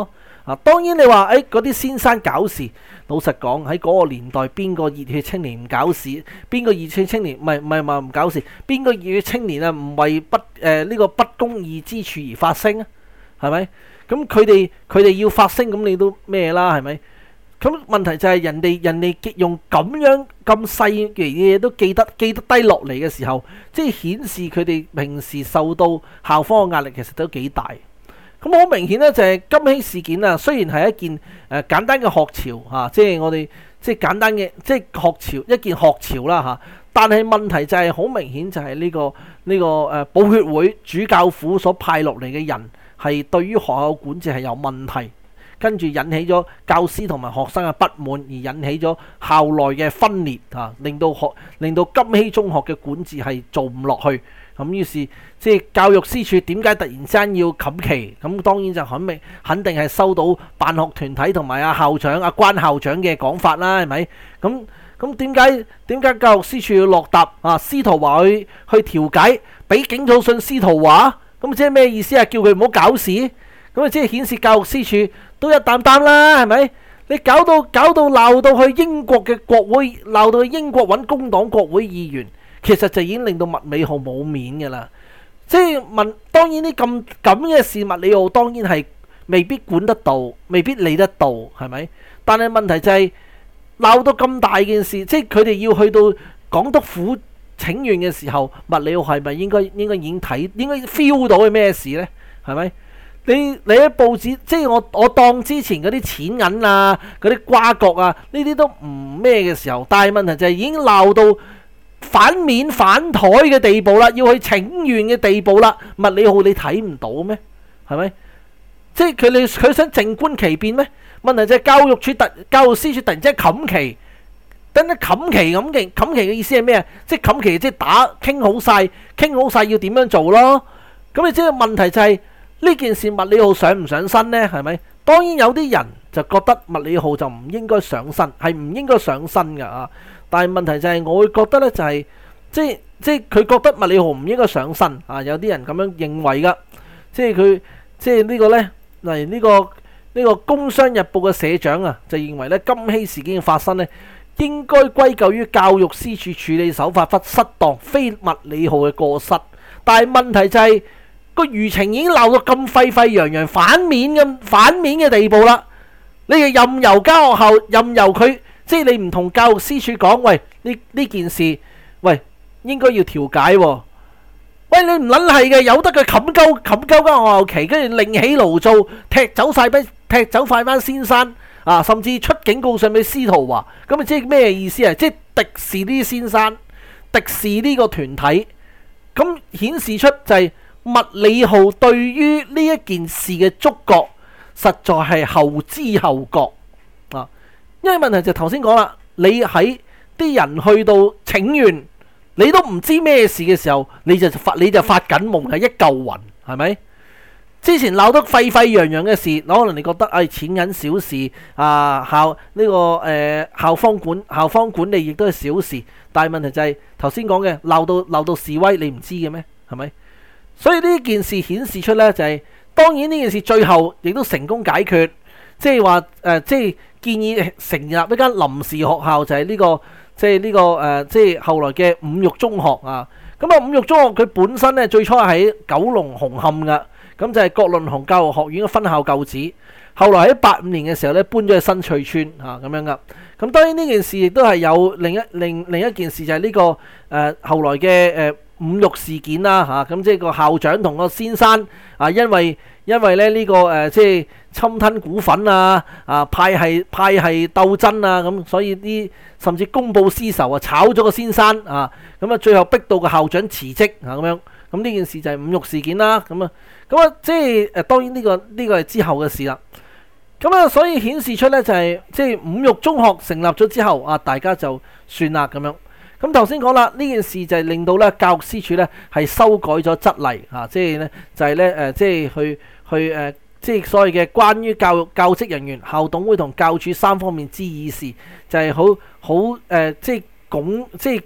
當然你話嗰啲先生搞事，老實講喺嗰個年代，邊個熱血青年唔搞事？邊個熱血青年唔係話唔搞事？邊個熱血青年啊唔為呢個不公義之處而發聲啊？係咪？咁佢哋要發聲，咁你都咩啦？係咪？咁問題就係人哋用咁樣咁細嘅嘢都記得低落嚟嘅時候，即係顯示佢哋平時受到校方嘅壓力其實都幾大。咁好明顯咧，就係金禧事件啊，雖然係一件簡單嘅學潮嚇，即係我哋即係簡單嘅即係學潮一件學潮啦嚇，但係問題就係好明顯就係呢個保血會主教府所派落嚟嘅人係對於學校管治係有問題。跟住引起咗教師同埋學生嘅不滿，而引起咗校內嘅分裂嚇，令到金禧中學嘅管治係做唔落去。咁於是即係教育司署點解突然之間要冚旗？咁當然就肯定係收到辦學團體同埋校長關校長嘅講法啦，係咪？咁點解教育司署要落搭司徒華去調解，俾警告信司徒華？咁即係咩意思啊？叫佢唔好搞事？咁啊即係顯示教育司署都一擔擔啦，係咪？你搞到鬧到去英國嘅國會，鬧到去英國揾工黨國會議員，其實就已經令到麥理浩冇面㗎啦。即係當然啲咁嘅事，麥理浩當然係未必管得到，未必理得到，係咪？但係問題就係鬧到咁大件事，即係佢哋要去到港督府請願嘅時候，麥理浩係咪應該已經應該 feel 到係咩事呢？係咪？你喺報紙，即係我當之前嗰啲錢銀啊，嗰啲瓜葛啊，呢啲都唔咩嘅時候，但係問題就係已經鬧到反面反台嘅地步啦，要去請願嘅地步啦。麥理浩你睇唔到咩？係咪？即係佢想靜觀其變咩？問題就係教育司署突然之間冚旗，等陣冚旗咁勁，冚旗嘅意思係咩啊？即係冚旗即係傾好晒要點樣做咯。咁你即係問題就係。呢件事麥理浩上唔上身呢？係咪？當然有啲人就覺得麥理浩就唔應該上身，係唔應該上身㗎。但係問題就係我會覺得呢，就係即係佢覺得麥理浩唔應該上身啊。有啲人咁樣認為㗎，即係呢個呢，例如呢個《工商日報》嘅社長啊，就認為呢金禧事件嘅發生呢，應該歸咎於教育司署處理手法失當，非麥理浩嘅過失。但係問題就係。個輿情已經鬧到咁沸沸揚揚反面嘅地步啦，你哋任由間學校任由佢，即係你唔同教育司署講，喂呢件事，喂應該要調解喎，喂你唔撚係嘅，由得佢冚鳩間學校旗，跟住另起爐灶，踢走快班先生啊，甚至出警告信俾司徒華，咁啊即係咩意思啊？即係敵視呢啲先生，敵視呢個團體，咁顯示出就係。麥理浩對於呢一件事嘅觸覺，實在係後知後覺啊！因為問題就頭先講啦，你喺啲人去到請願，你都唔知咩事嘅時候，你就發緊夢，係一嚿雲，係咪？之前鬧得沸沸揚揚嘅事，可能你覺得錢銀小事啊，校方管理亦都係小事，但係問題就係頭先講嘅鬧到示威，你唔知嘅咩？係咪？所以呢件事顯示出呢，就係當然呢件事最後亦都成功解決，即係話即係建議成立一間臨時學校，就係呢個即係後來嘅五育中學啊。咁啊，五育中學佢本身呢，最初係喺九龍紅磡噶，咁就係葛量洪教育學院嘅分校舊址。後來喺85年嘅時候呢，搬咗去新翠邨啊咁樣噶。咁當然呢件事亦都係有另一件事，就係呢個後來嘅五育事件啦嚇，咁即係個校長同個先生啊，因為咧呢個即係侵吞股份啊，派系鬥爭啊，咁所以啲甚至公報私仇啊，炒咗個先生啊，咁啊最後逼到個校長辭職啊咁樣，咁呢件事就係五育事件啦，咁啊即係當然呢個係之後嘅事啦，咁啊所以顯示出咧就係即係五育中學成立咗之後啊，大家就算啦咁樣。咁頭先講啦，呢件事就係令到咧教育司署咧係修改咗則例啊，即係咧就係咧即係去即係所謂嘅關於教職人員、校董會同教署三方面之議事，就係好即係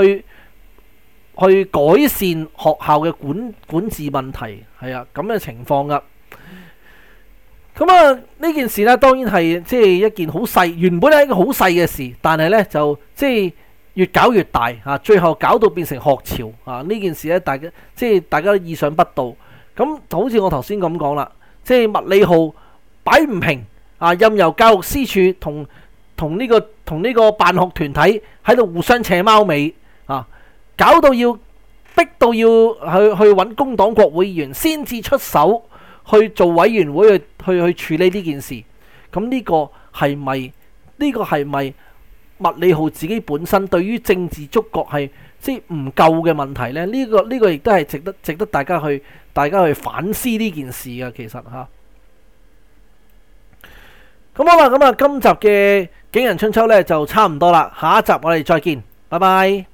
去改善學校嘅管治問題，係啊咁嘅情況噶。 咁啊呢件事呢，當然係即係一件好細，原本係一個好細嘅事，但係呢就即係越搞越大啊！最後搞到變成學潮啊！呢件事呢，大家都意想不到。咁就好似我頭先咁講啦，即係麥理浩擺唔平啊，任由教育司署同呢個辦學團體喺度互相扯貓尾啊，搞到要逼到要去揾工黨國會議員先至出手去做委員會去處理呢件事。咁呢個係咪麥理浩自己本身對於政治觸覺係即係唔夠嘅問題呢？呢個亦都係值得大家去反思呢件事嘅，其實嚇。咁好啦，咁啊今集嘅景仁春秋呢就差唔多啦，下一集我哋再見，拜拜。